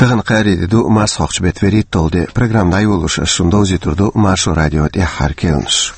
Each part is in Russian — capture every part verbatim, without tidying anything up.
Tağın qarididu mas hoqçbet verit toldi. Programda yoluş şunda uziturdu Marşo Radio ehar kelniş.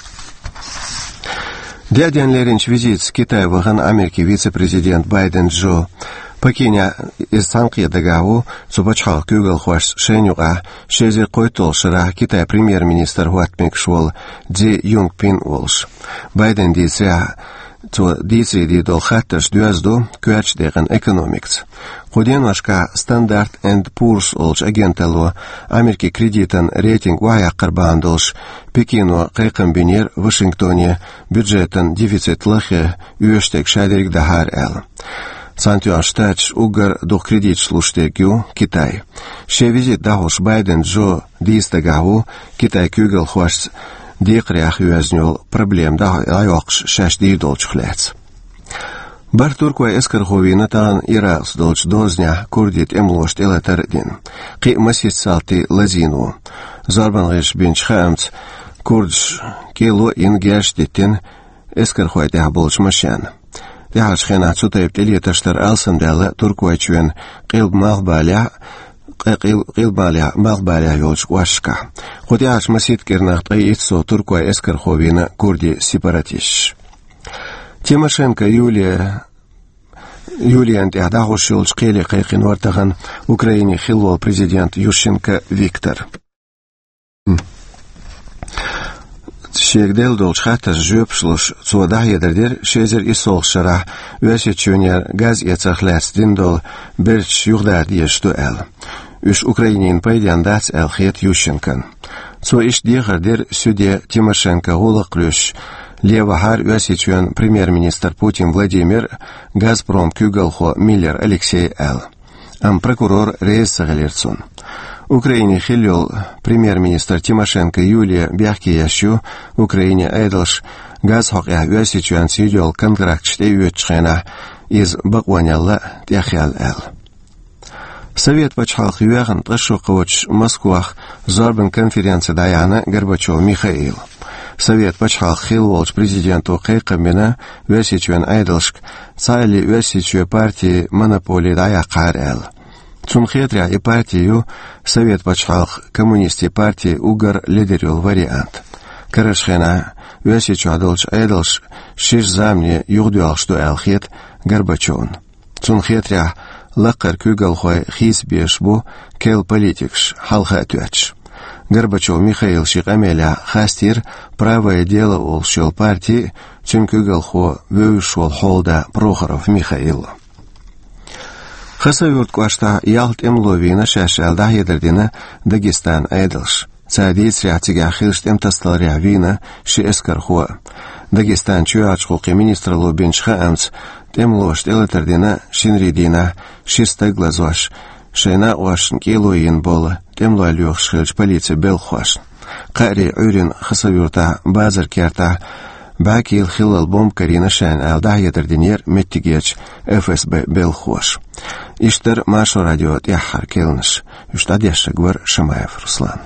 Дядянлеринч визит Китай ваган Америки вице-президент Байден Джо Пекиня из Санкт-Петербурга цубачхал Google хваш шенюга шезер койтол шара Китай премьер-министр Хуатмик швол Дзи Юнгпин волш. Байден дися то дисри дидол хатташ дуазду куач деган экономикс. Худен вашка Standard and Poor's олж агентало Америки кредитан рейтинг вая карбандолш Пекину кайкамбинер Вашингтоне бюджетан дефицит лахе уештек шадерик дахар эл. Сантюан штач угар до кредит слуштегю Китай. Ше визит дахош Байден Джо дистагаву Китай кюгел хваш дикрях юазнюл проблем да айоқш шаш дидолч хлец. Бар турква эскарховина тан ирас долч дозня курдит эмлошт элатардин. Қи масит салти лазину. Зарбангеш бинч хамц курдш кило ингеш дитин эскархой да болч машан. Дяш хена цутайп телеташтар алсандала турква чуен қил мағбаля قيل قيل بالي مال بالي يولش واشكا خدياش مسيت كرنا قيتسو تركوا اسكر خوبينا كردي سيباراتيش تيمошенко يوليا يوليا انت احداغوش يولش قيلي قيقين ورتغن اوكرايني خلوال президент Ющенко Виктор شيردل دولش حتى جوبشلوش صودا يدردر شيزر يسول شرح واسيتشونير غاز يتخلاص ديندول برش يغدار ديشتو ال Үш Украинин пайдяндас әлхет Ющенкан. Со иш дегардер сүде Тимошенко голы клюш. Левахар Уасичуан премьер-министр Путин Владимир Газпром Кюгалхо Миллер Алексей Л. Ам прокурор Рейс Сагалерцун. Украине хилил премьер-министр Тимошенко Юлия Бяхкиящу Украине Айдалш Газхоқя Уасичуан сидел контрактчте үетчхена из Бакванялла Тяхял Л. Совет почхал хюяган трэшу квоч Москвах зарбен конференция даяна Горбачев Михаил. Совет почхал хилволч президенту Кайкамбина Весичуен Айдалшк цайли Весичуе партии монополии дая Карел. Цунхетря и партию Совет почхал коммунисти партии Угар лидерил вариант. Карашхена Весичу Адалш Айдалш шиш замни югдуал что Элхет Горбачевн. Цунхетря لقر كوغل خوي خيس بيشبو كيل политикш халха тюач. Горбачев Михаил Шикамеля хастир правое дело ол шел партии, чем кугал хо вышел холда Прохоров Михаил. Хасавюрт квашта ялт эмловина шашал да едердина Дагестан Айдалш. Цадис рятига хилшт эмтастал рявина ши эскар хо. Дагестан чуач хуки министр Лобинчха амц Темлошт элатердина шинридина шистай глазош шена уашн килоин бола темло алюх шхелч полиция белхош қари урин хасавюрта базар керта бакил хилал бом карина шан алда едердинер меттигеч ФСБ белхош иштер Маршо радио яхар келниш үштадяша гвар Шамаев Руслан.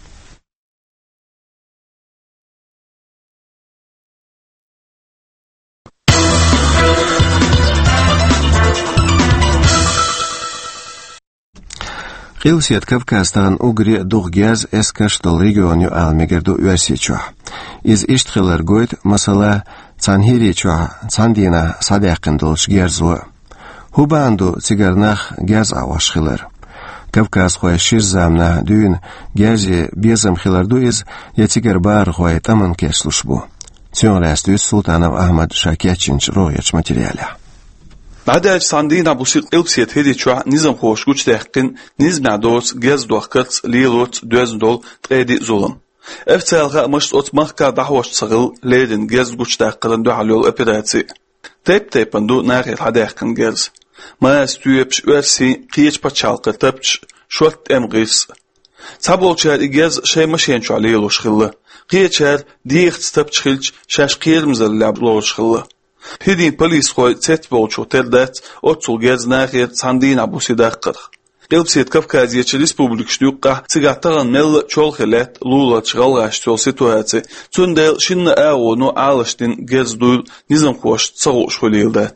Хилсият Кавказтан угри дуггяз эскаштол регионю алмегерду уасичуа. Из иштхилар гойд масала цанхиричуа цандина садяқындолш герзуа. Хубанду цигарнах гяз авашхилар. Кавказ хуя шиш замна дюн гязи безам хиларду из ятигар бар хуя таман кеслушбу. Цюн растует Султанов Ахмад Шакячинч рояч материаля. بعد ساندينا بوسيق إلبسيت هدي شو نظام خوش كوش تحقن نظم دوس جز دوخكت ليلوت دوز دول تقيدي ظلم افتالغا مشت اوت مخكا دحوش صغل ليدن جز كوش تحقن دو حلول ابيراتي تيب تيبندو ناغي الحداقن جز ما استويبش وارسي قيش باتشالق تبش شوت امغيس تابولشار إجاز شي مشين شو عليلو شغله قيشار ديخت تبش خلش شاش قير مزل لابلو شغله هدين بوليس خوي تتبولشو تردت أوتسول جاز ناخير ساندين عبوسي داقر. إلبسيت كافكازية ريسبوبليك شدوقة تيغاتغن مل چول خلات لولا تشغل غاشتول سيتوهاتي تون ديل شن آو نو عالشتين جاز دول نظام خوش تصغوش خليل دات.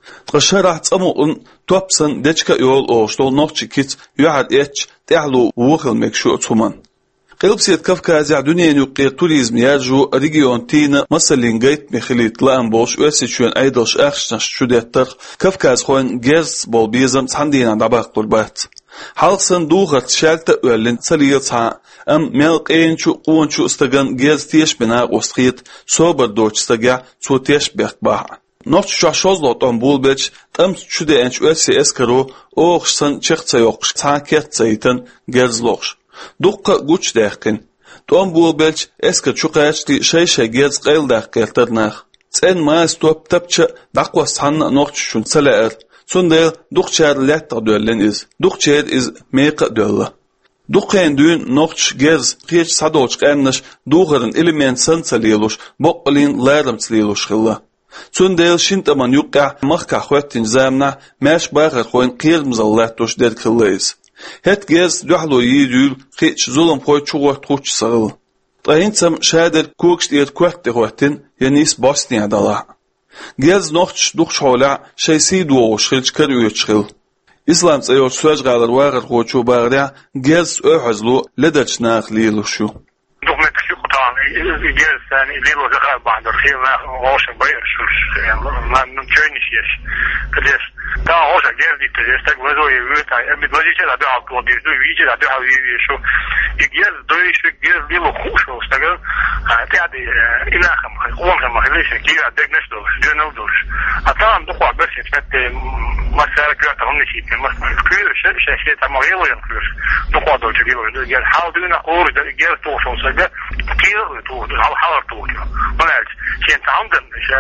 Tqashara tsamu'un topsan dechka yol oğuştol noqçikit yuhad etç tehlu vuqil mekshu otuman. Qilbsiyat Kafkazya dünyanın yuqqi turizm yarju region tini masalin gayt mekhilit laan boş ösüçün aydılş akhşnaş şudettir Kafkaz xoyn gez bol bizim sandina dabaqtul bat. Halqsan duğat şalta ölin saliyatsa am melqençu qonçu istagan gez teşbina ostqit sober doçstaga so teşbeh bah. Noç şaşozloton bulbeç tam şude enç ösi eskaro oqsan çıqsa yoq saket zaytan gezloq. Dukka güç däkin. Tom bulbeç eski çuqaçti şey şey gez qeylda qelternaq. Sen mas top tapça daqwa sanna noç şun salaer. Sonda duqçar latta döllen iz. Duqçer iz meqa dölla. Duqen dün noç gez qiç sadolç qannaş duğarın element sansaliyluş boqlin larmsliluş qilla. Sonda şintaman yuqqa maqqa xwattin zamna mash baqa qoyn qirmzallat toş der qillayız. Het gez duhlu yidül qiç zulum qoy çuqot qoç sağıl. Tayinsam şader kokst et quatte qotin yanis Bosniya dala. Gez noç duqşola şeysi duoş xilç kar üçxil. İslam tsayo söz qalar waqar qoçu bağra gez öhzlu ledachnaq liluşu. Dokument şu kutan gez sen lilo zaqa bahdır xiyma oşa bayır şu man nunçöniş yeş. Kdes ta oşa gezdik de destek vazoy vüta emit vazice da da altu dirdu vice da da havi şu gez doyş gez lilo xuşo staga taadi ilaham qonham xilish kira degnesto dönoldur. Atam duqa bes etmet masara kıta onneşit mas kür şey şey tamayelo yankür. Duqa doçu gibi gel haldına qor da gel toşonsa da kira toğdu hal halar toğdu. Bunlar şey tamamdır.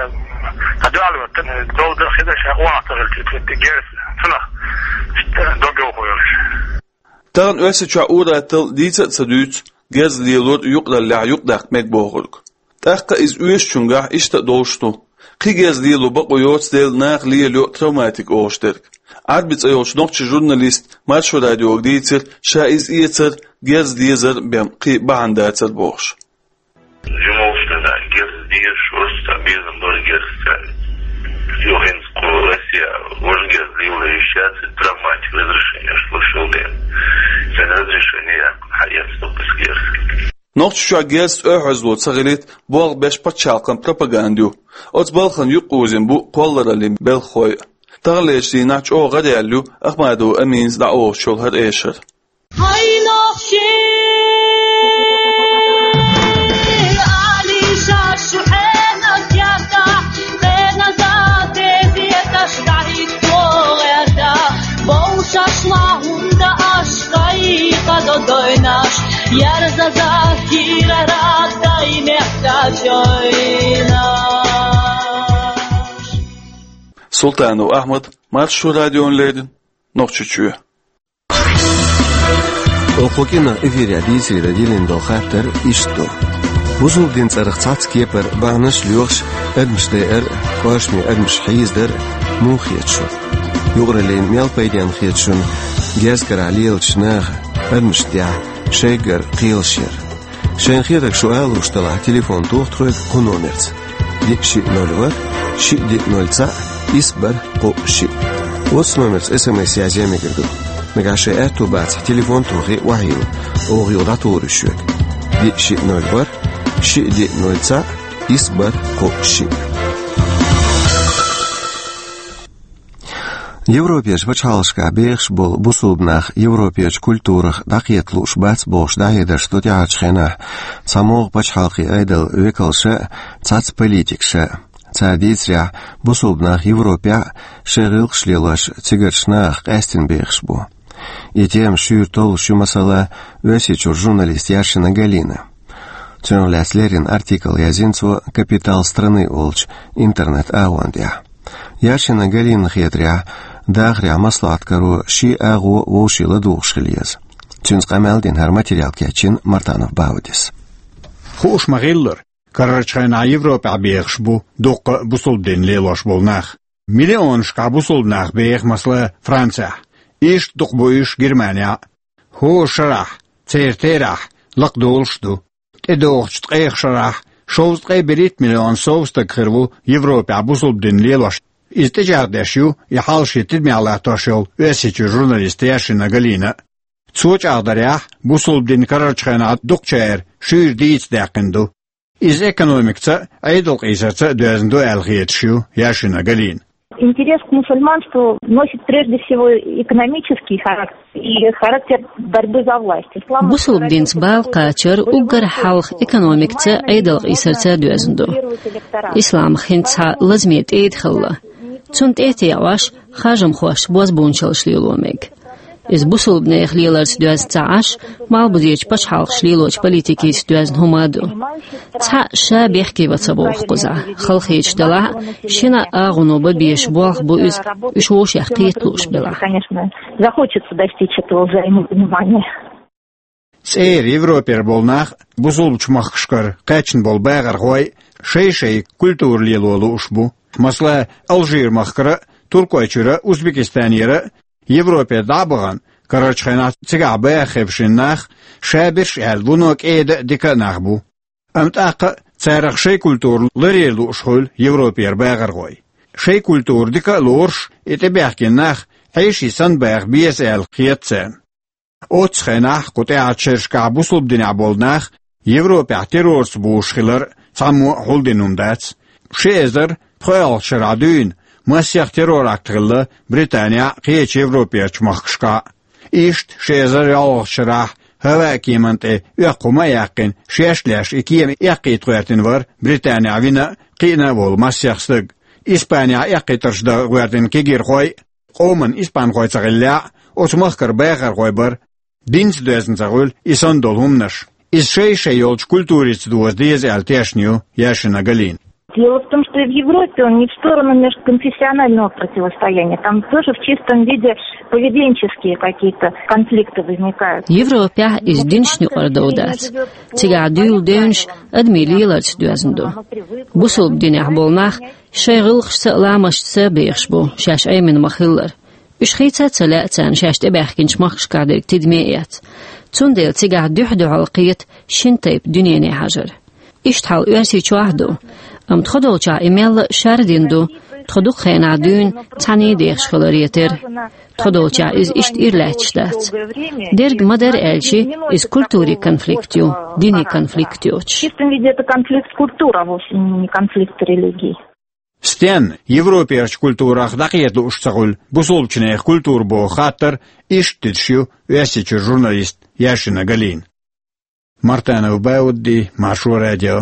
Hadalı vatan doldu xida şey oğatır gel sana dogo koyuyor. Tağın öse çua uğratıl diyse sadüt gez liyolur yuqdalla yuqdaq mekboğuluk. Taqqa iz üyeş çunga işte doğuştu. Qi gez liyolu baqoyots del naq liyolu travmatik oğuşterk. Arbits ayoç nokçu jurnalist Marşo Radio diytir şa iz iyetir gez liyezer bem qi bahandatsar boğuş. Жумовштана гер диеш оста безм дор герстан. Йохенско Россия ожгер ливла ищат травматик разрешение слушал ден. Sen разрешение hayat stopes gerski. Nokçu şa gez öhözlu tsağilit boğ beş paçalqan propagandiyo. Ots balxan yuquzin bu qollaralim belxoy. Tağleşti naç o gadallu Ahmadu Amin da o şol har eşer. Hay noxşi Ali şaşuhena yata qena zate ziyata ştahit qoğerda boşaşla hunda aşkay qadodoynaş yarza zakira raday mehtajoynaş Sultanu Ahmad Marşo Radyo'nledin Nokçuçuyu. Оқокина эфиря дисире дилиндо хаттер ишто. Бузул дин царх цац кепер банаш лёгш эдмштер кошми эдмш хиздер мухьячу. Югрелин мел пейден хьячун гескер алил чнах эдмштя шейгер қилшер. Шенхирек шуэл уштала телефон тухтруек ку номерц. Дикши ноль ши дик нольца исбар ку ши. Ос номерц смс яземи герду. Нагаше эту бац телефон тухи вахил оғил датуры шуек. Ди ши ноль бар, ши ди нольца, исбар ко ши. Европеш бачалшка бехш бол бусубнах европеш культурах дақиетлуш бац бош дайдер что тяачхена самог бачалхи айдел векалше цац политикше. Цадицря бусубнах Европя шерил шлилаш цигершнах эстенбехш бу. И тем шюртол шумасала весичур журналист Яршина Галина. Цёнляслерин артикл язинцу «Капитал страны олч» интернет ауандя. Яршина Галина хетря дагря маслаткару ши агу вошила духшилиез. Цюнскамелдин хар материал кячин Мартанов Баудис. Хуш магиллер карачхайна Европа бехшбу док бусулден лелош болнах. Миллион шка бусулднах бех масла Франция. Иш дукбуиш Германия. Хо шарах, цертерах, лакдолшту. Тедохчт қех шарах, шоуст қеберит миллион соуста кырву Европа бусулден лелош. İstecağdaşu yahalşı tidmiyala taşıl ösici jurnalist Yaşina Galina. Çoğuç ağdarya bu sulbdin karar çıkana dokçayır şuur deyit dağındu. İz ekonomikça aydıl qisarça dözündü elgiyetşu Yaşina Galin. Интерес к мусульманству носит прежде всего экономический характер и характер борьбы за власть. Bu sulbdins bal qaçır ugar halq ekonomikça aydıl qisarça dözündü. İslam xintsa lazmiyet eyd xilla. Çunt eti yavaş xajım xoş boz bunçalışlıyılomeg. Iz bu sulbneyx liyelarç dözca aş mal budiyeç baş halq şliloç politikis dözün humadu. Ca şa bexki vatsa bolq quza. Xalq yeç dala şina ağunuba beş bolq bu üz üç oş yaxqiyetluş bila. Конечно, захочется достичь этого взаимопонимания. Seyir Evroper bolnaq bu sulbçmaq qışqır qaçın bol bağır qoy şey-şey kulturliyelu ushbu. Masla Alжир maqqırı Turkoyçırı Uzbekistaniyeri Европе дабыган карачхана цигабе хевшиннах шабиш элбунок эд диканахбу амтак царах шей культур лерелу ушхул Европер багыргой шей культур дика лорш этебяхкиннах айши сан баг бисел қиятсан отсханах кутеачершка бусулбдина болнах Европе террорс бушхилер саму холдинундац шезер пхал шарадын Masiyaq terror aktığılı Britaniya qiyç Evropaya çımakışqa. İşt şezer yalğışıraq hava kimenti üyaquma yaqin şeşləş ikiyem yaqit qoyartin var Britaniya vina qiyna bol masiyaqsıg. İspaniya yaqitırşda qoyartin kegir qoy, qomun İspan qoyçağılla, oçmaqkır bayqar qoy bar, dins dözün çağıl ison dolhumnaş. Из шей-шей йолч культуриц дуаз диез альтешню Yaşina Galin. Дело в том, что и в Европе он не в сторону межконфессионального противостояния. Там тоже в чистом виде поведенческие какие-то конфликты возникают. Европа из диншню ордоудат. Тига дюл дönş admiliyelarç dözündü. Bu sulb dinah bolnaq şeğilxsa lamışsa beyxşbu şaş aymin maxillar. Üşxitsa tsala tsan şaşte baxkinç maxşqadir tidmiyat. Tsundel tiga dühdü alqiyat şintayb dünyene hajar. İşthal üyasi çoğahdu. Am txodolça emel şardindu, txoduk xenadün tani deyxşxolariyetir. Txodolça iz işt irlaçdat. Derg madar elçi iz kulturi konfliktyu, dini konfliktyoç. В чистом виде это конфликт культуры, а вовсе не конфликт религий. Стен Европерч культурах дақиетлі ұшсағыл бұсолчынайық культур бұ қаттыр іштітші өсечі журналист Yaşina Galin. Мартанов Баудди, Машу радио.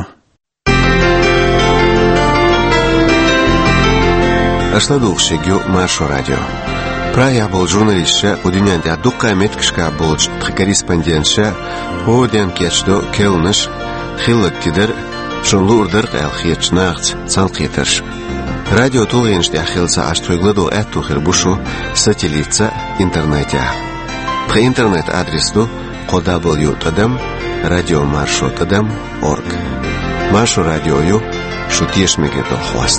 Ашладулшегю Машу радио. Прая был журналистша, у дюнянде адуққа меткішка болч корреспондентша, оден кечдо келныш, хиллык тидер, шунлу урдырқ әлхиетшнағц цалқетірш. Радио толғеншде ахилса аштойгладу әтту хирбушу сателлитца интернете. Пха интернет адресду дабл ю дабл ю дабл ю точка радиомаршо точка орг. Машу радиою шутешмеге толхваст.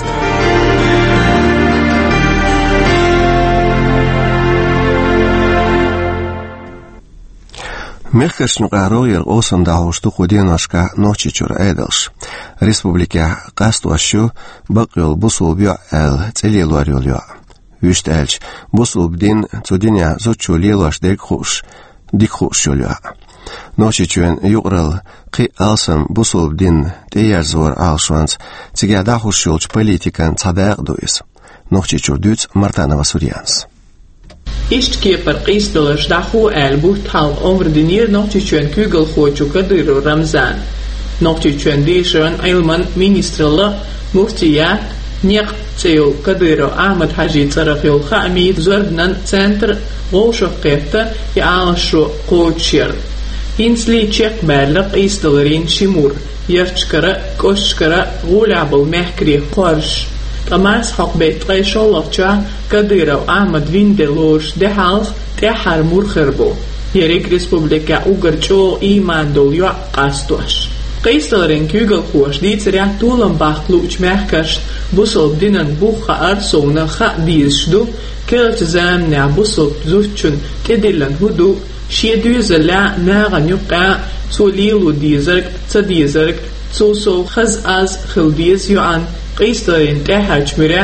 Мехкашну гароер осандаушту худенашка ночичур эдалш. Республика қастуашу бақыл бусулбю әл целелуарюлю. Вишт әлч бусулбдин цудиня зочу лелаш декхуш, дикхушюлю. Ночичуен юграл қи алсам бусулбдин теярзуар алшуанц цигядахушюлч политикан цадағдуис. Ночичур дюц Мартанова Сурьянс. Ist keper qisdalers dahu elbu tal ovrdinir noktichuen kugel khochu kadiru Ramzan. Noktichuen dishan ilman ministrala muftiya niq tseu kadiru Ahmad Haji Tsarafil Khamid Zordnan Center Golshaqeta ya alshu qochir. Insli chek balq qisdalerin shimur yafchkara koshkara gulabul mehkri qorsh. Тамас хакбет qayşolaqça Kadyrov Ahmad Vindelosh dehalx tehar murxirbo. Yerek Respublika Ugarço iman dolyo qastosh. Qaysların kügel xoş ditsrya tulan baxtluç mehkash busol dinan buxa arsona xa dirsdu kelt zamna busol zuchun tedilan hudu şiyedüzela nagan yuqa solilu dizerk tsadizerk soso khaz az khildiz yuan Qaysların tehaj mira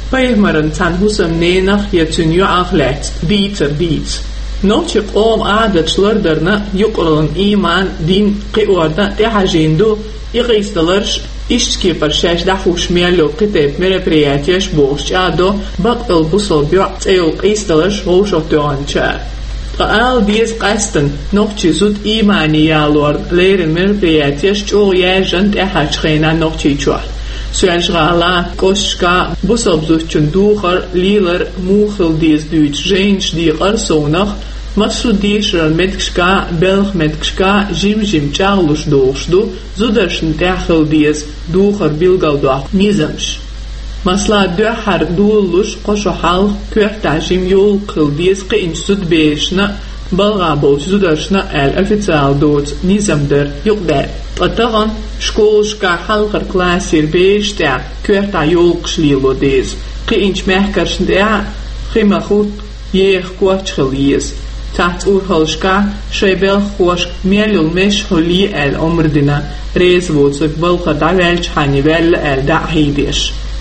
Paymaran tan husam nenach yetun yu aglet, dieter diet. Notje om adet slurderna yuqrun iman din qiorda tehajindu iqistalars ishki par shesh dahush mielo qiteb merepриятиеш boshado baqal busol bi'at el qistalars hoshotuancha. Qaal dies qasten notje zut imani yalor leren merepриятиеш chog yajan tehajkhina notje chwa. Suelschala koska busobzuchun ducher liler muchel dies duits range die arsonach Masudischer metkska belg metkska jim jim charlus doosdu zuderschen techel dies ducher bilgaldo nizams masla duhar dulus qoshal kuerta jim yol qil dies qin sud beeshna balga bol zudershna al official doot nizamder yuqdar qatagan shkolska halqar klasir beeshta kuerta yol qslilo dies qinch mehkarshda khimahut yeh qochkhlies Tat urholska shebel khosh mielul mesh holi el omrdina rez votsuk balqa davelch hanivel el dahidish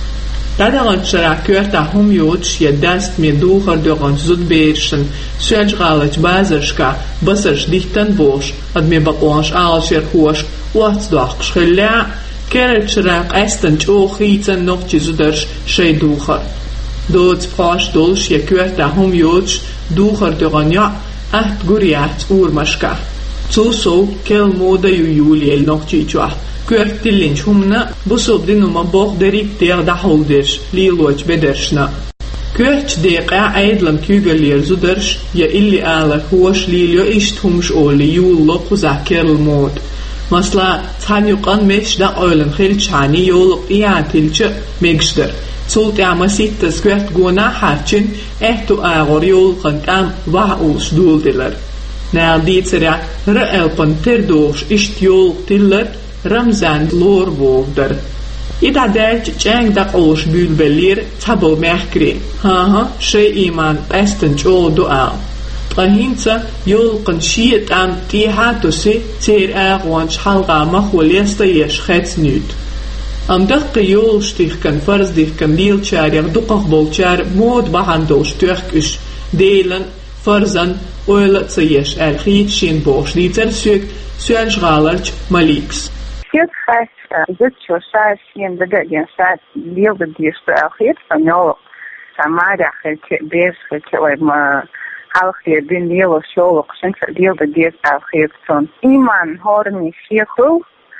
Tadagan shara kuerta hum yoch yedast mi ducher dogan zut beerschen suelgalach bazerska basers dichtan bosh ad mi baqwash alsher khosh wats doch schilla kerchra esten chochitzen noch zuders shay ducher Dots pash dolsh ye kuerta hum yoch ducher doganja acht guriat urmashka Tsuso kel moda yu yuli el nochchichwa kuertilin humna busob dinuma bog derik der da holdish liloch bedershna Kuerch deqa aidlam kugelir zudersh ya illi ala huosh lilio isht humsh oli yullo kuzaker mod Masla tanyuqan mesh da oylen khilchani yol iyatilche megshder Zult ama sittas kuert gona harchin ehtu agor yol qantam vaus duldiler Nal ditsera ra'elpan terdosh isht yol tiller Ramzan lor vogder Ida derch chang da qosh bulbelir tabel mehkri ha ha shay iman esten cho du'a Qahinsa yol qan shiet am tihatusi ter agwan halqa makhwalesta yesh khets nut Am daqqa yol stich kan farz dich kan deelchar ja duqaq bolchar mod bahandol stürk is delen farzan oil tsayesh al khit shin bosh liter suk suel schralarch maliks Dit gaat dit zo saai zien de de staat deel de eerste algeet van jou samara het bezig het maar algeet bin deel of zo sinds deel de eerste algeet van iman horen niet veel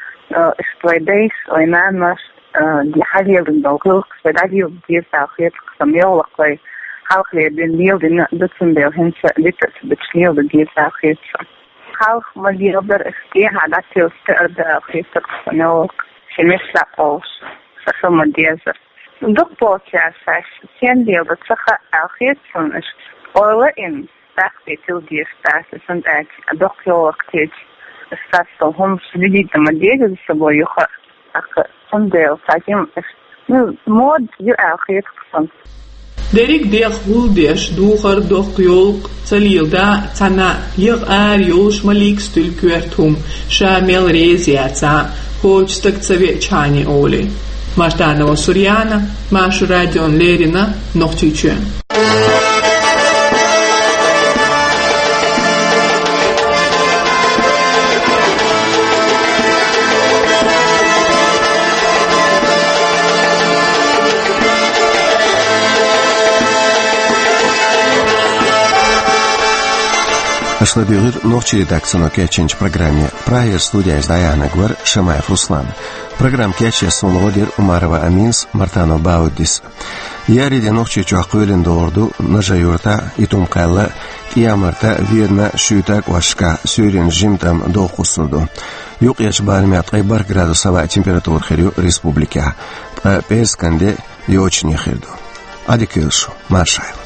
استويديس وينامس دي حاليا بالدوغلق فداليو دير تاخير قسميو وقوي حالق ليدين ليو دي نقدتن بيو هنسا لتس بتشليو دي تاخير حالق مليو در اختيه عداتيو استقرد اخير قسميو شميش لقوش سخم ديزر دوق بوتي عساش سين ديو بتسخى اخير سنش اولا ان تاخي تيو دي استاسي سند اك دوق يو وقتيج Статство хом следит на модель за собой, их сондел, таким, ну, мод, я ахет ксан. Дерик дех хулдеш духар дох йолк цалилда цана ир ар йолш малик стил квертум шамел резиаца хочтак цаве чани оли. Мартанова Сурьяна, Машу Радион Лерина, Нохчичуэн. Шлабюр ночи редакцию кеченч программе Прайер студия издаяна гвар Шамаев Руслан. Программ кече сунлодир Умарова Аминс Мартано Баудис. Яриде ночи чуақуйлен доорду нажаюрта итумкалла киямарта вирна шютак вашка сюрин жимтам доқусуду. Юқ яшбармят қайбар градусова температур хирю республика. Персканде и очень хирду. Адикилшу Маршаев.